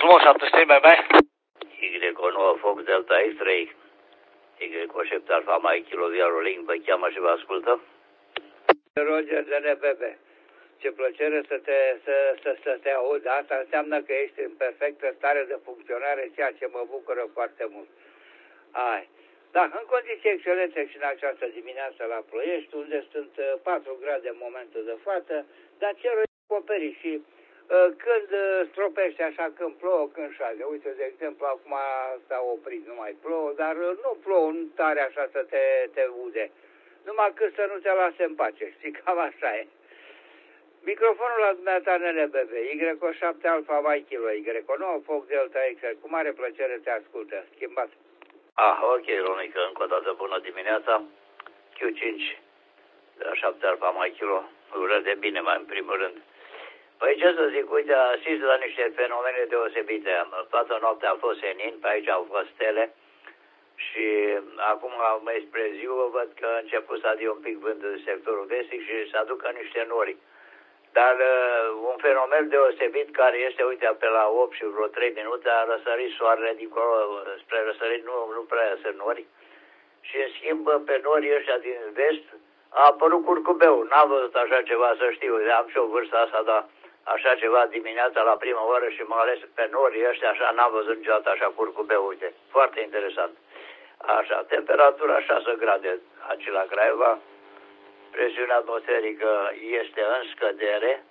frumos, 700, bye. Y9 Fox Delta X3, Y7 Alfa Mike Kilo Via Rolling, vă cheamă și vă ascultă. Roger de NBB. Ce plăcere să te aud. Asta înseamnă că ești în perfectă stare de funcționare, ceea ce mă bucură foarte mult. Da, în condiții excelente și în această dimineață la Ploiești, unde sunt 4 grade în momentul de față, dar cerul e acoperit și când stropește așa, când plouă, când șade. Uite, de exemplu, acum s-a oprit, nu mai plouă, dar nu plouă tare așa să te ude. Numai cât să nu te lase în pace, știi, cam așa e. Microfonul la dumneata NLBB, Y7 Alfa Mike Kilo, Y9 Fox Delta X, cu mare plăcere te ascultă. Schimbat. Ok, Romică, încă o dată bună dimineața. Q5 de la 7 Alfa Mike Kilo, urări de bine mai în primul rând. Păi ce să zic, uite, asist la niște fenomene deosebite. Toată noaptea a fost senin, pe aici au fost stele. Și acum, mai spre ziua, văd că a început să adie un pic vânt în sectorul vestic și să aducă niște nori. Dar un fenomen deosebit care este, uite, pe la 8 și vreo 3 minute a răsărit soarele dincolo, spre răsărit nu prea sunt nori. Și în schimb, pe norii ăștia din vest a apărut curcubeu. N-am văzut așa ceva, să știu, am și o vârstă asta, dar așa ceva dimineața la prima oră și mai ales pe norii ăștia, așa n-am văzut niciodată așa curcubeu, uite, foarte interesant. Așa, temperatura 6 grade aici la Craiova, presiunea atmosferică este în scădere,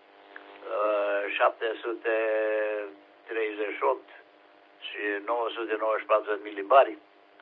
738 și 994 milibari.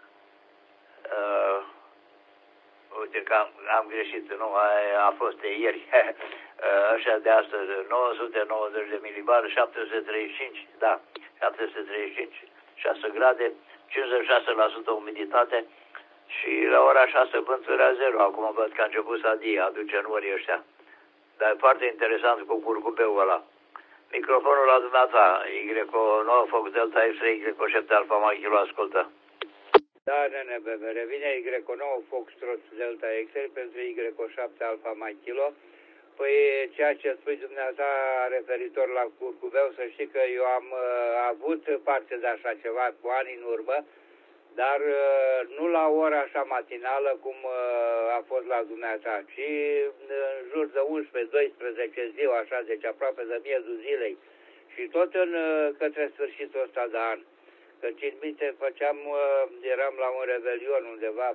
Uite că am greșit, nu, a fost de ieri, așa de astăzi, 990 de milibari, 735, da, 735, 6 grade, 56% umiditate și la ora 6 vânturile 0. Acum văd că a început să aduce norii ăștia. Dar e foarte interesant cu curcubeul ăla. Microfonul la dumneata, Y9 Fox Delta X3, Y7 Alfa Mike Kilo, ascultă. Da, NNBB, revine Y9 Fox Delta XL pentru Y7 Alfa Mike Kilo. Păi ceea ce spui dumneata referitor la curcubeu, să știi că eu am avut parte de așa ceva cu ani în urmă, dar nu la ora așa matinală cum a fost la dumneata, ci în jur de 11-12 ziua, așa, deci aproape de miezul zilei și tot către sfârșitul ăsta de an. Că țin minte, eram la un revelion undeva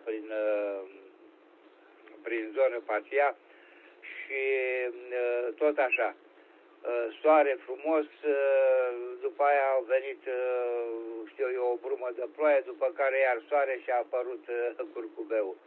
prin zonă Pația și tot așa, soare frumos, după aia au venit, știu eu, o brumă de ploaie, după care iar soare și a apărut curcubeul.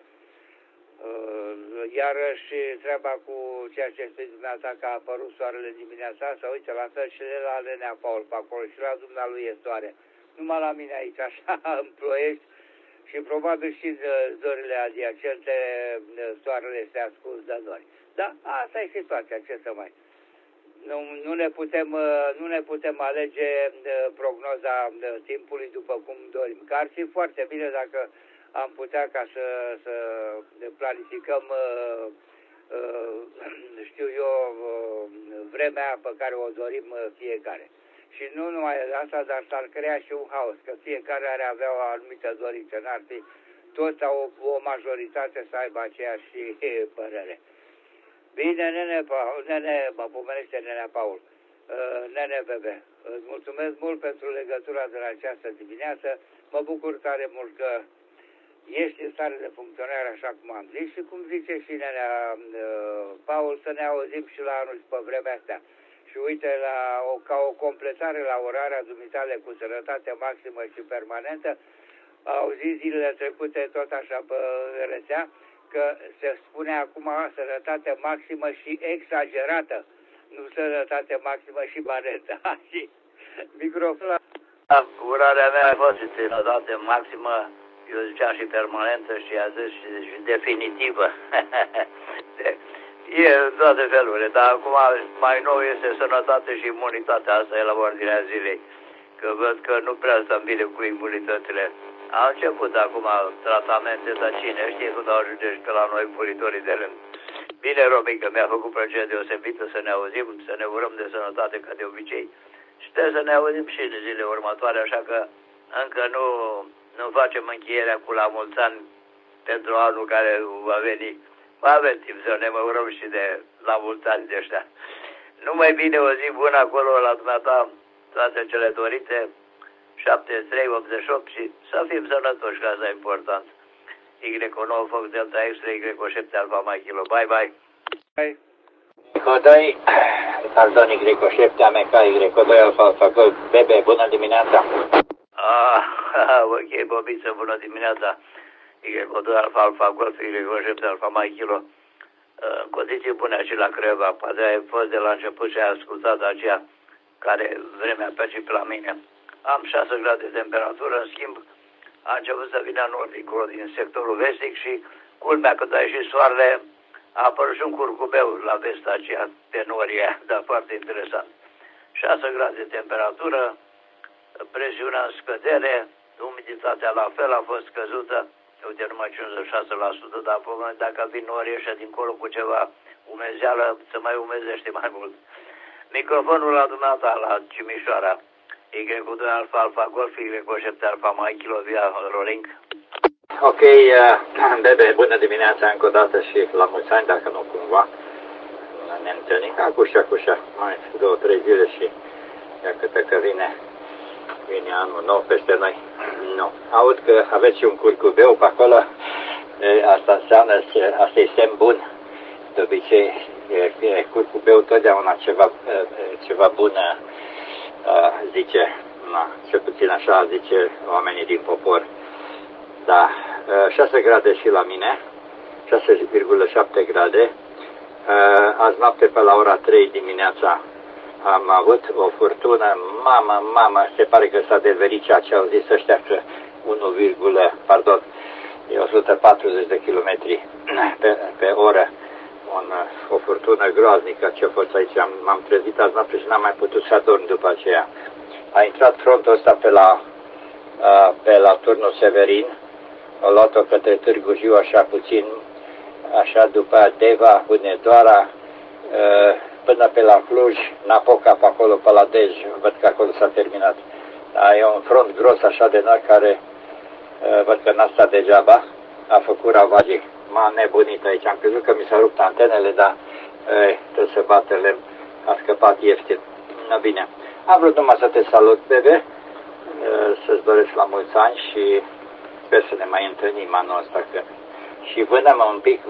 Iarăși treaba cu ceea ce spui dumneata că a apărut soarele dimineața asta, uite, la fel și la Lenea Paul pe acolo și la dumnealui e soare. Numai la mine aici, așa, în Ploiești și probabil și în zorile adiacente soarele este ascuns de nori. Da, asta e situația, ce să mai... Nu ne putem alege prognoza timpului după cum dorim. Că ar fi foarte bine dacă am putea ca să planificăm, știu eu, vremea pe care o dorim fiecare. Și nu numai asta, dar s-ar crea și un haos, că fiecare ar avea o anumită dorință, n-ar fi toți o majoritate să aibă aceeași părere. Bine, mă pomenește Nenea Paul, NNBB, îți mulțumesc mult pentru legătura de la această dimineață, mă bucur tare mult că ești în stare de funcționare așa cum am zis și cum zice și Nenea Paul, să ne auzim și la anul și pe vremea asta. Și uite, ca o completare la orarea dumitale cu sănătate maximă și permanentă, au zis zilele trecute tot așa pe rețea, că se spune acum sănătate maximă și exagerată, nu sănătate maximă și barentă. Și microfonul... Urarea mea a fost sănătate maximă, eu ziceam și permanentă și a zis și definitivă. E toate felurile, dar acum mai nou este sănătate și imunitatea, asta e la ordinea zilei. Că văd că nu prea stăm bine cu imunitățile. A început acum tratamente, dar cine știe când ajunge și pe la noi puritorii de rând. Bine, Romică, mi-a făcut plăcere deosebită să ne auzim, să ne urăm de sănătate ca de obicei și trebuie să ne auzim și în zilele următoare, așa că încă nu facem încheierea cu la mulți ani pentru anul care va veni. Mai avem timp să ne măurăm și de la mulți ani de ăștia. Numai bine, o zi bună acolo la dumneata, toate cele dorite, 73, 88 și să fim sănătoși, că asta e important. Y9 Fox Delta Extra, Y7 Alfa Mike Kilo. Bye, bye. Bye. Y2, pardon, Y7 AMK, Y2 Alfa Alfa Golf, Bebe, bună dimineața! Ok, Bobiță, bună dimineața. Y2 Alfa Alfa Golf, Y7 Alfa Mike Kilo. În condiții bune și la Craiova, poate ai fost de la început și ai ascultat aceea care vremea pe și pe la mine. Am 6 grade de temperatură, în schimb, a început să vină nordicul din sectorul vestic și culmea când a ieșit soarele, a apărut și un curcubeu la vesta aceea de norie, dar foarte interesant. 6 grade de temperatură, presiunea în scădere, umiditatea la fel a fost scăzută, uite numai 56%, dar pe moment dacă vin norii ăștia dincolo cu ceva umezeală, se mai umezește mai mult. Microfonul la dumneata, la Cimișoara, Y2 Alfa Alfa Golf, Y7 Alfa Mike Kilo via Rolling. Ok, Bebe, bună dimineața încă o dată și la mulți ani, dacă nu cumva ne întâlnim acușa, mai 2-3 zile și iată că vine anul nou peste noi. Nu. Aud că aveți un curcubeu pe acolo, asta înseamnă, asta e semn bun. De obicei, curcubeu totdeauna ceva bun, zice, cel puțin așa zice oamenii din popor. Da, 6 grade și la mine, 6,7 grade. Azi noapte pe la ora 3 dimineața am avut o furtună, se pare că s-a deverit ceea ce au zis ăștia că 140 de kilometri pe oră. O furtună groaznică ce a fost aici. M-am trezit azi noapte și n-am mai putut să adorm după aceea. A intrat frontul ăsta pe la turnul Severin, a luat-o către Târgu Jiu așa puțin, așa după Deva, Hunedoara, până pe la Cluj, Napoca, pe acolo, pe la Dej, văd că acolo s-a terminat. E un front gros așa de nori care, văd că n-a stat degeaba, a făcut ravagii. M-a nebunit aici, am crezut că mi s-a rupt antenele, dar trebuie să bată lemn, a scăpat ieftin. Bine, am vrut numai să te salut, Bebe, să-ți doresc la mulți ani și sper să ne mai întâlnim anul ăsta. Și vânăm un pic,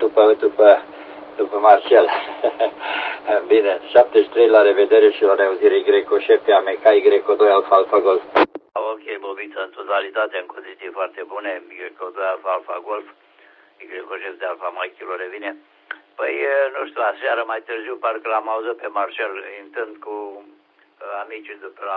după Marcel. Bine, 73, la revedere și la reauzire, Y7 AMK, Y2 Alfa Alfa Golf. Ok, Bobiță, în totalitate, în condiții foarte bune, Y2 Alfa Alfa Golf, Y7 Alfa Mike Kilo revine. Păi, nu știu, aseară mai târziu, parcă l-am auzit pe Marcel, intrând cu amicii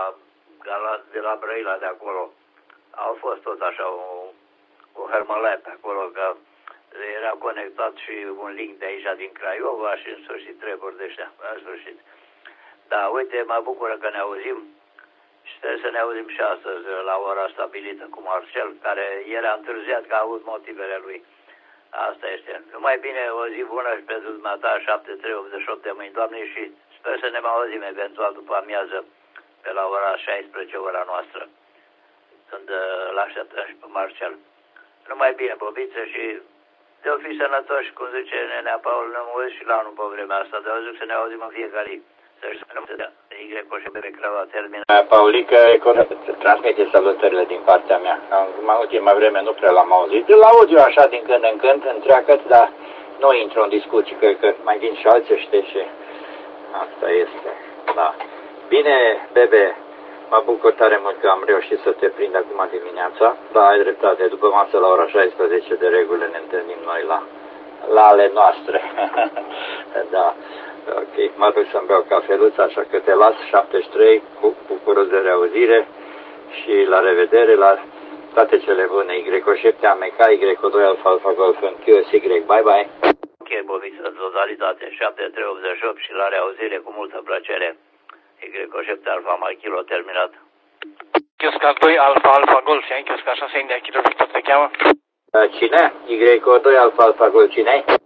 de la Brăila de acolo. Au fost tot așa o hărmălaie pe acolo, că era conectat și un link de aici din Craiova și în sfârșit treburi de ăștia, în sfârșit. Da, uite, mă bucură că ne auzim și trebuie să ne auzim și astăzi la ora stabilită cu Marcel, care era întârziat că a avut motivele lui. Asta este. Numai bine, o zi bună și pentru dumneata, 7388 de mâini, Doamne, și sper să ne mai auzim eventual după amiază pe la ora 16, ora noastră, când l-așteptăm și pe Marcel. Numai bine, Bobiță, și de-o fi sănătoși, cum zice nenea Paul, ne auzi și la anul pe vremea asta, de zic să ne auzim în fiecare zi. Să-și rămâne Y și Bebe Craiova termină. Paulică, transmite salutările din partea mea. În ultima vreme nu prea l-am auzit. La audio așa din când în când, întreagă, dar nu intru în discuții, că mai vin și alții, știi, și asta este. Da. Bine, Bebe, mă bucur tare mult că am reușit să te prind acum dimineața. Da, ai dreptate, după masă la ora 16 de regulă ne întâlnim noi la ale noastre. Da. Ok, mă duc să-mi beau cafeluță, așa că te las, 73, bucuros de reauzire și la revedere, la toate cele bune, Y7 AMK, Y2 Alfa Alfa Golf în QSY, bye bye! Ok, Bobiță, în totalitate, 7388 și la reauzire cu multă plăcere, Y7 Alfa Mike Kilo terminat. Chiosca 2 Alfa Alfa Golf, ai Chiosca 6 India Kilo Victor te cheamă? Cine? Y2 Alfa Alfa Golf, cine-ai? Chiosca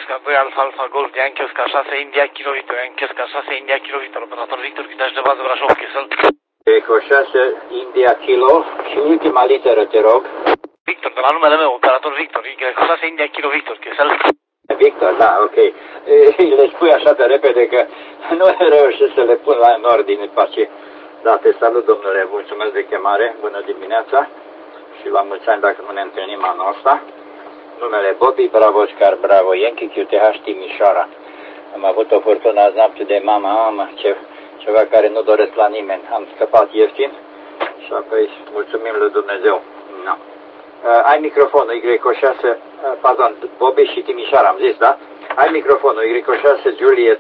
Oscar 2 Alfa Alfa Golf Yankee Oscar 6 India Kilo Victor Yankee Oscar 6 India Kilo Victor operator Victor Chitaș de bază Brașov Chisel. Eco 6 India Kilo și ultima literă, te rog. Victor, de la numele meu, operator Victor, Eco 6 India Kilo Victor Chisel. Victor, da, ok. Le spui așa de repede că nu reușesc să le pun în ordine după aceea. Da, te salut, domnule, mulțumesc de chemare, bună dimineața și la mulți ani dacă nu ne întâlnim anul ăsta. Numele Bobby, Bravo Oscar, Bravo Yankee, QTH Timișoara. Am avut o furtună azi noapte de mama, ceva care nu doresc la nimeni. Am scăpat ieftin și apoi mulțumim lui Dumnezeu. No. Ai microfonul Y6, pardon, Bobby și Timișoara, am zis, da? Ai microfonul Y6, Juliet,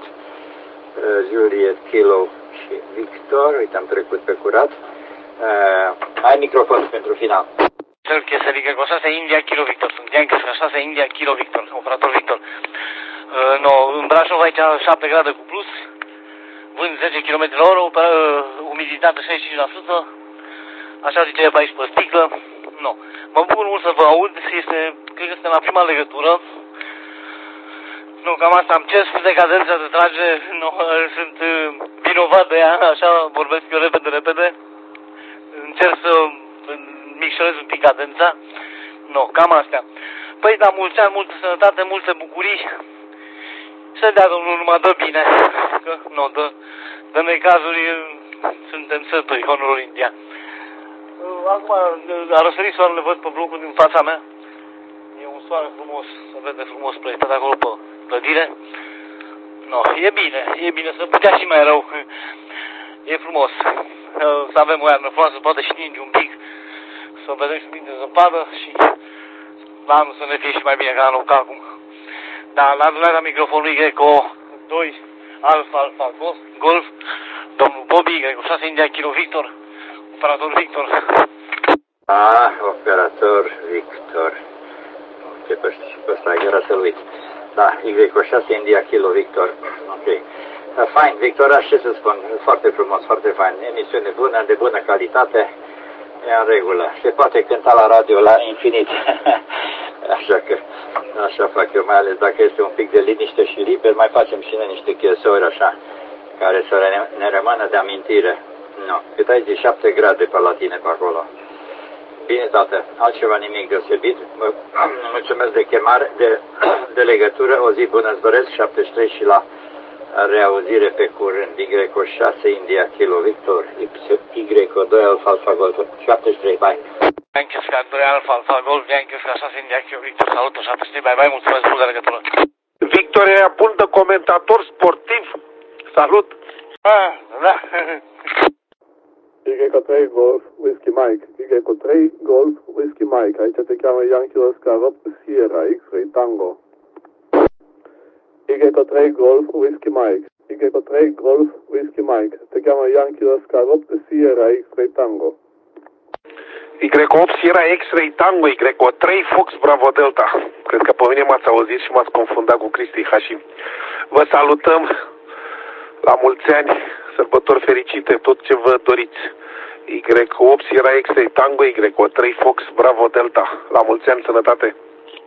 Kilo și Victor, uite, am trecut pe curat. Ai microfonul pentru final. Cel Chisel, Y6 India Kilo Victor, sunt Yankee 6 India Kilo Victor, operator Victor. În Brașov aici 7 grade cu plus, vânt 10 km la oră, umiditate 65%, așa zice pe aici pe sticlă. No. Mă bucur mult să vă aud, cred că suntem la prima legătură. Nu, cam asta am cer scuze cadența de trage, nu, sunt vinovat de ea, așa vorbesc eu repede. Încerc să micșorez un pic cadența. Nu, cam astea. Păi da, mulți ani, multă sănătate, multe bucurii. Să dea Domnul numai dă bine, că nu, dă necazuri, suntem sături, honorul India. Acum a răsărit soarele, văd pe blocul din fața mea. E un soare frumos, se vede frumos proiectat acolo pe clădire. No, e bine, să putea și mai rău. E frumos. Să avem o iarnă frumoasă, poate și ninge un pic. Să vedem și un pic de zăpadă și la anul să ne fie și mai bine ca anul, ca acum. Da, la dumneavoastră microfonul Y-Co 2 Alfa Alfa Golf, domnul Bobby, Y-Co 6 India Kilo Victor, operator Victor. Operator Victor. Ce pe ăsta era să-l uit. Da, Y-Co 6 India Kilo Victor. Ok. Fain, Victor, ce să spun? Foarte frumos, foarte fain. Emisiune bună, de bună calitate. E în regulă. Se poate cânta la radio la infinit. Așa că, așa fac eu, mai ales dacă este un pic de liniște și liber, mai facem și noi niște chesori așa, care să ne rămână de amintire. Nu, cât ai zis, 7 grade pe la tine pe acolo. Bine, tată, altceva nimic deosebit. Mulțumesc de chemare, de legătură, o zi bună îți doresc, 73 și la reauzire pe curând. Y-Co 6 India Kilo Victor, Y-Co 2 Alfa Alfa Golf, 73, bye. Yankee Oscar 2 Alfa Alfa Golf, Yankee Oscar 6 India Kilo Victor, salut, 73, bye, mulțumesc mult de legătură. Victor era bun de comentator sportiv, salut. Da. Y-3 Golf Whiskey Mike, Y-3 Golf Whiskey Mike, aici te cheamă Yankee Oscar 8 Sierra X-Ray Tango. Y-3 Golf Whiskey Mike, Y-3 Golf Whiskey Mike, te cheamă Yankee Oscar 8 Sierra X-Ray Tango. Y8 Sierra X-Ray Tango, Y3 Fox Bravo Delta. Cred că pe mine m-ați auzit și m-ați confundat cu Cristi Hashim. Vă salutăm, la mulți ani, sărbători fericite, tot ce vă doriți. Y8 Sierra X-Ray Tango, Y3 Fox Bravo Delta. La mulți ani, sănătate!